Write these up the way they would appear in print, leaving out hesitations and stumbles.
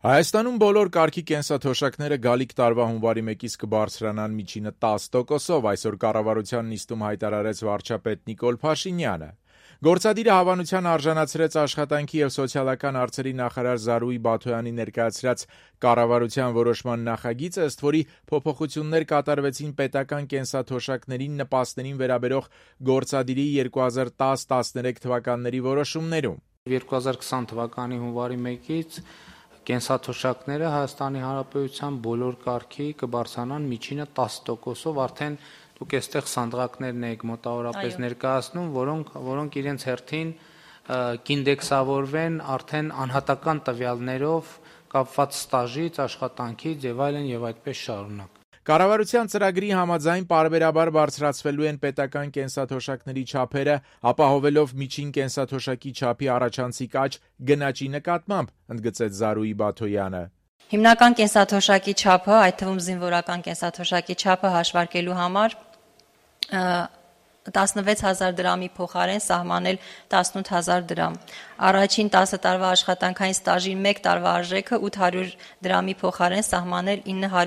Հայաստանում բոլոր կարգի կենսաթոշակները գալիք տարվա հունվարի 1-ից կբարձրանան միջինը 10%-ով, այսօր կառավարության նիստում հայտարարեց վարչապետ Նիկոլ Փաշինյանը։ Գործադիրը հավանության արժանացրեց աշխատանքի և սոցիալական հարցերի նախարար Զարուհի Բաթոյանի ներկայացրած կառավարության որոշման նախագիծը, ըստ որի փոփոխություններ կատարվեցին պետական կենսաթոշակներին նպաստներին վերաբերող գործադիրի 2010-13 թվականների որոշումներում։ 2020 թվականի հունվարի 1-ից կենսաթոշակները Հայաստանի Հանրապետության բոլոր կարգի կբարձրանան միջինը 10%-ով, արդեն դուք այստեղ սանդղակներն եք մոտավորապես ներկայացնում, որոնք իրենց հերթին կինդեքսավորվեն արդեն անհատական տվյալներով կապված ստաժից, աշխատանքից եւ այլն եւ այդպես շարունակ։ Կառավարության ծրագրի համաձայն պարբերաբար բարձրացվելու են պետական կենսաթոշակների չափերը, ապահովելով միջին կենսաթոշակի չափի առաջանցիկ աճ գնաճի նկատմամբ, ընդգծեց Զարուհի Բաթոյանը։ Հիմնական կենսաթոշակի չափը, այդ թվում զինվորական կենսաթոշակի չափը հաշվարկելու համար 16,000 դրամի փոխարեն սահմանել 18,000 դրամ։ Առաջին 10 տարվա աշխատանքային ստաժի 1 տարվա արժեքը 800 դրամի փոխարեն սահմանել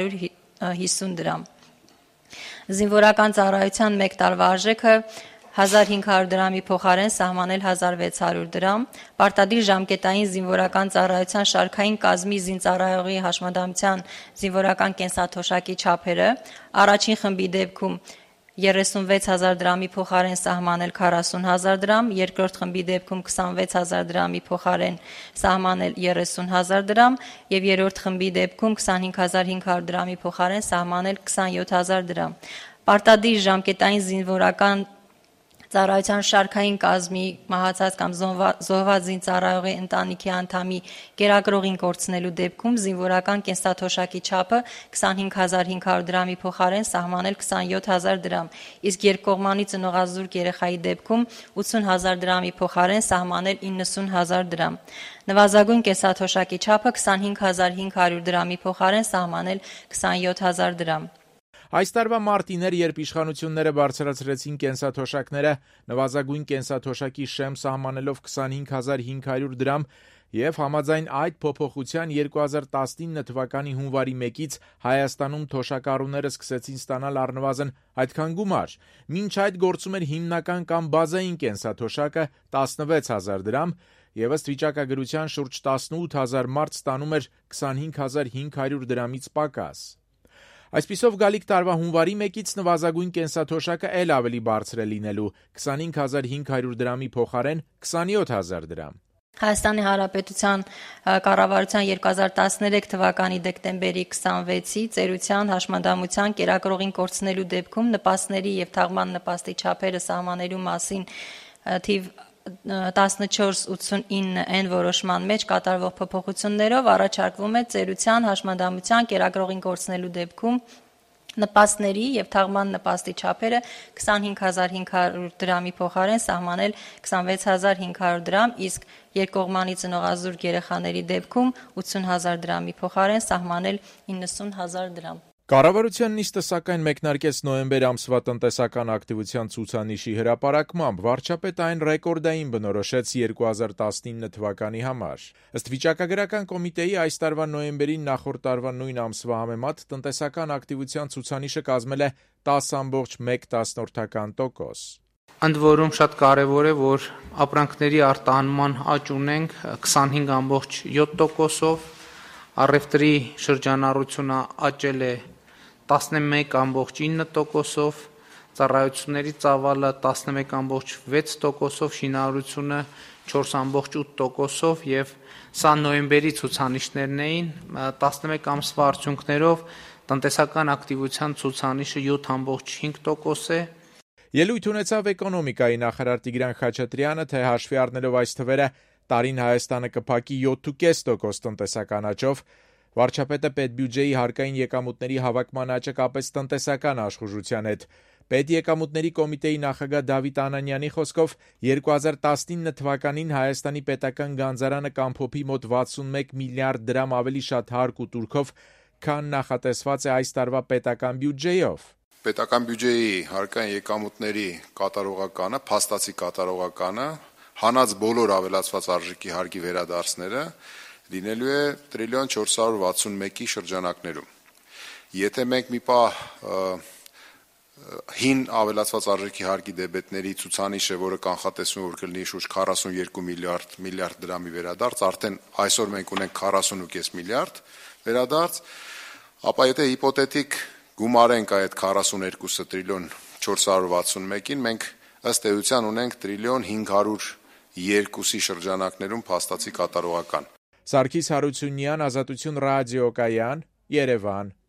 950 դրամ։ Զինվորական ծառայության 1 տարվա արժեքը 1500 դրամի փոխարեն սահմանել 1600 դրամ։ Պարտադիր ժամկետային զինվորական ծառայության շարքային կազմի զինծառայողի հաշմանդամության զինվորական կենսաթոշակի չափերը առաջին խմբի դեպքում 36,000 դրամի փոխարեն սահմանել 40,000 դրամ, երկրորդ խմբի դեպքում 26,000 դրամի փոխարեն սահմանել 30,000 դրամ եւ երրորդ խմբի դեպքում 25,500 դրամի փոխարեն սահմանել 27,000 դրամ։ Պարտադիր ժամկետային զինվորական ծառայության շարքային կազմի մահացած կամ զոհված զինծառայողի ընտանիքի անդամի կերակրողին կորցնելու դեպքում զինվորական կենսաթոշակի չափը 25,500 դրամի փոխարեն սահմանել 27,000 դրամ, իսկ երկկողմանի ծնողազուրկ երեխայի դեպքում 80,000 դրամի փոխարեն սահմանել 90,000 դրամ։ Նվազագույն կենսաթոշակի չափը 25,500 դրամի փոխարեն սահմանել 27,000 դրամ։ Այս տարվա մարտին էր, երբ իշխանությունները բարձրացրեցին կենսաթոշակները, նվազագույն կենսաթոշակի շեմ սահմանելով 25,500 դրամ եւ համաձայն այդ փոփոխության 2019 թվականի հունվարի 1-ից Հայաստանում թոշակառուները սկսեցին ստանալ առնվազն այդքան գումար։ Մինչ այդ գործում էր հիմնական կամ բազային կենսաթոշակը 16,000 դրամ եւ ըստ վիճակագրության շուրջ 18,000 մարդ ստանում էր 25,500 դրամից պակաս։ Այսպիսով գալիք տարվա հունվարի 1-ից նվազագույն կենսաթոշակը էլ ավելի բարձր է լինելու 25,500 դրամի փոխարեն 27,000 դրամ։ Հայաստանի Հանրապետության կառավարության 2013 թվականի դեկտեմբերի 26-ի ծերության հաշմանդամության կերակրողին կորցնելու դեպքում նպաստների եւ թաղման նպաստի չափերը սահմանելու մասին թիվ 1489N որոշման մեջ կատարվող փոփոխություններով առաջարկվում է ծերության հաշմանդամության կերակրողին կորցնելու դեպքում նպաստների եւ թաղման նպաստի չափերը 25,500 դրամի փոխարեն սահմանել 26,500 դրամ, իսկ երկկողմանի ծնողազուրկ երեխաների դեպքում 80,000 դրամի փոխարեն սահմանել 90,000 դրամ։ Կառավարության նիստը սակայն մեկնարկեց նոյեմբեր ամսվա տնտեսական ակտիվության ցուցանիշի հրապարակմամբ, վարչապետը այն ռեկորդային բնորոշեց 2019 թվականի համար։ Ըստ վիճակագրական կոմիտեի այս տարվա նոյեմբերին նախորդ տարվա նույն ամսվա համեմատ տնտեսական ակտիվության ցուցանիշը կազմել է 10,1%։ Ընդ որում շատ կարևոր է, որ ապրանքների արտահանման աճ ունենք 25,7%-ով, առևտրի շրջանառությունը աճել է 11,9%-ով, ծառայությունների ծավալը 11,6%-ով, շինարարությունը 4,8%-ով եւ սա նոյեմբերի ցուցանիշներն էին, 11 ամսվա արդյունքներով տնտեսական ակտիվության ցուցանիշը 7,5% է։ Ելույթ ունեցավ էկոնոմիկայի նախարար Տիգրան Խաչատրյանը, թե հաշվի առնելով այս թվերը տարին Հայաստանը կփակի 7,5% տնտեսական աճով, վարչապետը պետբյուջեի հարկային եկամուտների հավաքման աճը կապեց տնտեսական աշխուժության հետ։ Պետեկամուտների կոմիտեի նախագահ Դավիթ Անանյանի խոսքով 2019 թվականին Հայաստանի պետական գանձարանը կամփոփի մոտ 61 միլիարդ դրամ ավելի շատ հարկ ու տուրքով, քան նախատեսված է այս տարվա պետական բյուջեով։ Պետական բյուջեի հարկային եկամուտների կատարողականը, փաստացի կատարողականը, հանած բոլոր ավելացված արժեքի հարկի վերադարձները լինելու է 1.461-ի շրջանակներում։ Եթե մենք մի պահ հին ավելացված արժեքի հարկի դեբետների ցուցանիշը, որը կանխատեսվում է, որ կլինի շուրջ 42 միլիարդ դրամի վերադարձ, արդեն այսօր մենք ունենք 40.5 միլիարդ վերադարձ, ապա եթե հիպոթետիկ գումարենք այդ 42-ը տրիլիոն 461-ին, մենք ըստ էության ունենք 1.502-ի շրջանակներում փաստացի կատարողական։ Սարգիս Հարությունյան, Ազատություն ռադիոկայան, Երևան։